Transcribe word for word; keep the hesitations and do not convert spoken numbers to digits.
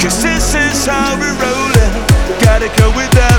Cause this is how we're rolling. Gotta go without